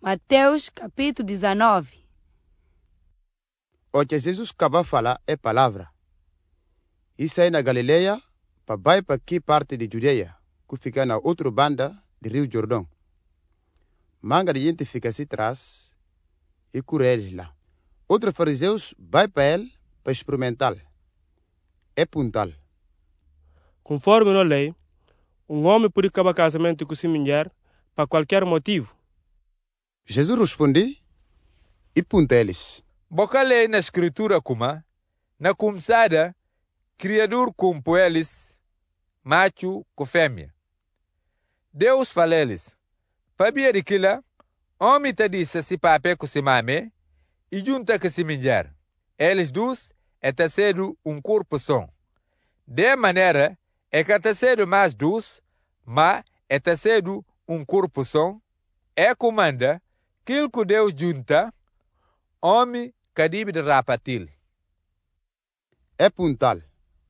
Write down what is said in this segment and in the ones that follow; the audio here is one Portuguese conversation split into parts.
Mateus capítulo 19. O que Jesus acaba de falar é palavra. Isso aí na Galileia, para vai para aqui parte de Judeia, que fica na outra banda do Rio Jordão. Manga de gente fica assim atrás e cura eles lá. Outros fariseus vai para ele para experimentar. É puntal. Conforme na lei, homem pode acabar casamento com sua mulher para qualquer motivo. Jesus respondeu e punta eles. Boca lei na escritura kuma, na começada, criador com eles, macho com fêmea. Deus fala eles, para de quila, homem te disse se pape com se mame, e junta com se mulher. Eles dois é tecido corpo só. De maneira, é que tecido mais dois, mas é tecido corpo só, é comanda, aquilo que Deus junta, homem cadibe de rapatil. É puntal.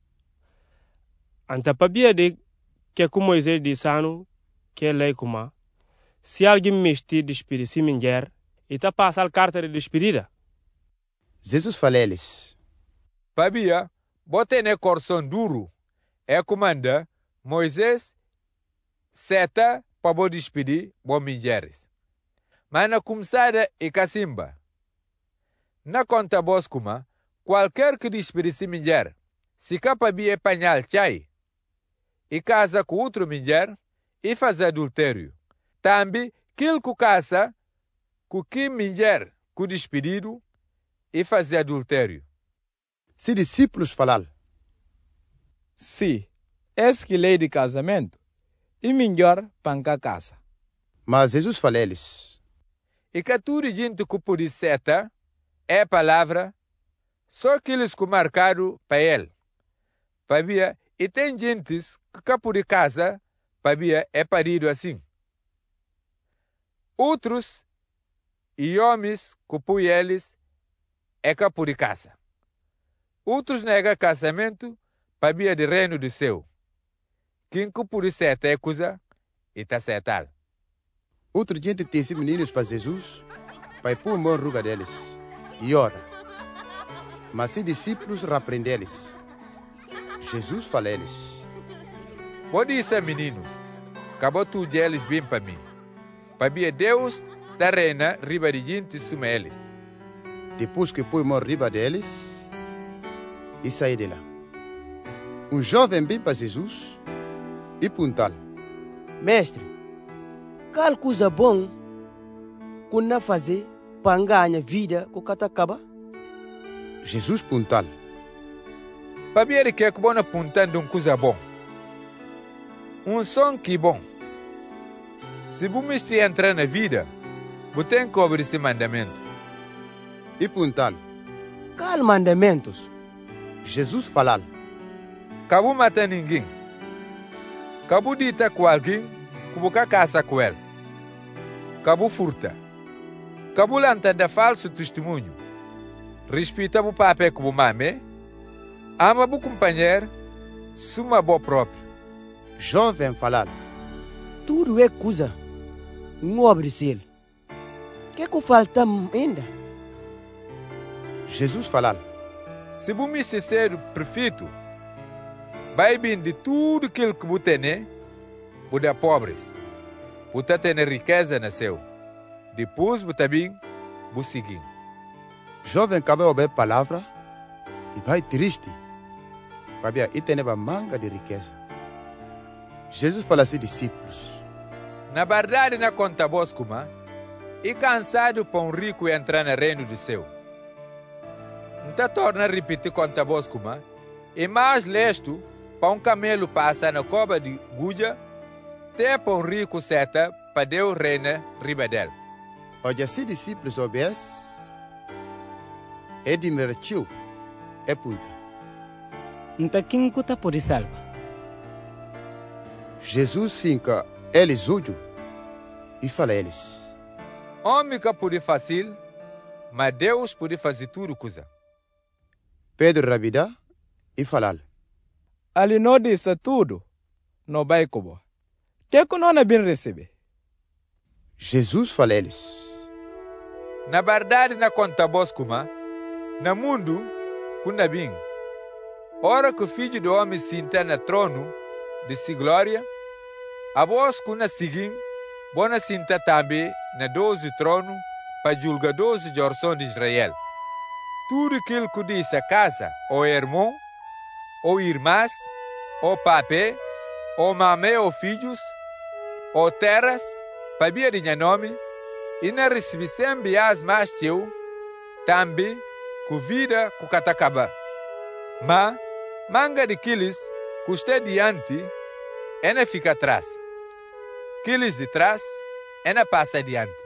Anta pabia de que como Moisés disse que é lei como, se alguém mexer de espírito se mulher, e tá passar a carta de despedida. Jesus fala eles. Pabia, bote ne coração duro, é comanda, Moisés seta para bo despedir bo mulheres. Mas na começada e cacimba. Na conta boscuma, qualquer que despedisse mulher, se capabia panhal chai, e casa com outra mulher, e faz adultério. Também, aquele que casa com que mulher com despedido, e faz adultério. Se discípulos falar. Sim, essa que lei de casamento, e melhor panca casa. Mas Jesus fala eles. E que tudo gente que pode seta, é palavra, só aqueles que marcaram para ele. Pabia, e tem gentes que capo de casa, pabia, é parido assim. Outros, e homens que põe eles, é capo de casa. Outros nega casamento, pabia de reino do céu. Quem que por seta é coisa, e tá setal. Outra gente tem esses meninos para Jesus, para pôr mão ruga deles. E ora. Mas se discípulos repreendem eles. Jesus fala a eles. Pode ser meninos, acabou tu de eles bem para mim. Para Deus, da reina, riba de gente suma eles. Depois que põe mão riba deles, e sai de lá. Jovem vem para Jesus e puntal. Mestre, qual coisa bom que não fazer para ganhar vida com cada acaba? Jesus puntal. Para que é bom apontando coisa bom. Som que bom. Se você entrar na vida, você tem que cobrir esse mandamento. E puntal. Qual mandamentos? Jesus falar. Cabo matar ninguém. Cabo dita com alguém que você casa com ele. Cabo furta. Cabo lantanda falso testemunho. Respeita o papel como mame. Ama o companheiro. Suma bo próprio. Jovem falar. Tudo é coisa. Não obedecer. Que falta ainda? Jesus falar. Se você ser perfeito, vai vir de tudo aquilo que você tem, você é pobre. Você tem riqueza na seu. Depois você vem, você seguir. Jovem acaba de ouvir a palavra e vai triste. Para e tem uma manga de riqueza. Jesus fala a seus discípulos. Na verdade, na conta boscuma, e cansado para rico entrar no reino do céu. Não torna a repetir conta boscuma, e mais lesto para camelo passar na cova de guja, até para rico seta para Deus reina riba dele. Hoje, se discípulos obedecem, é de mertiu, é punta. Então quem está por salva? Jesus fica eles olham e fala a eles. Homem que pode fácil, mas Deus pode fazer tudo coisa. Pedro rabida e fala. Ali não disse tudo, não vai como. Que não é bem receber. Jesus fala a eles. Na verdade, na conta vos kuma, na mundo, kuna bem. Ora que o Filho do Homem sinta na trono de si glória, a vós kuna seguim, bona sinta também na 12 trono para julgar 12 jorções de Israel. Tudo aquilo que diz a casa, ou irmão, ou irmãs, ou papé, ou mamé, ou filhos, ou terras, para via de nome, e na recepção bias mais teu, também com vida com catacaba. Mas, manga de quilis, que está diante, ena fica atrás. Quilis de trás, ena passa adiante.